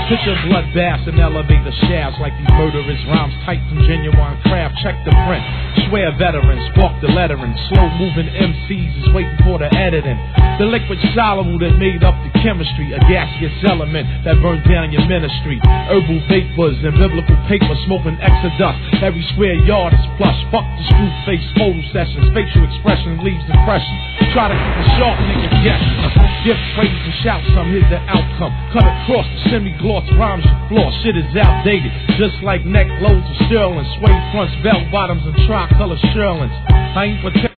Picture bloodbaths and elevator shafts like these murderous rhymes typed from genuine craft. Check the print. Swear veterans, spark the lettering. Slow moving MCs is waiting for the editing. The liquid soluble that made up the chemistry, a gaseous element that burned down your ministry. Herbal vapors and biblical paper, smoking exodus. Every square yard is plush. Fuck the screw face photo sessions. Facial expression leaves impression. Try to keep a sharp nigga guessing. Give praise and shout some, here's the outcome. Cut across the semi-gloss rhymes you floor. Shit is outdated, just like neck loads of sterling. Suede fronts, bell bottoms, and tricolor shirlings. I ain't protect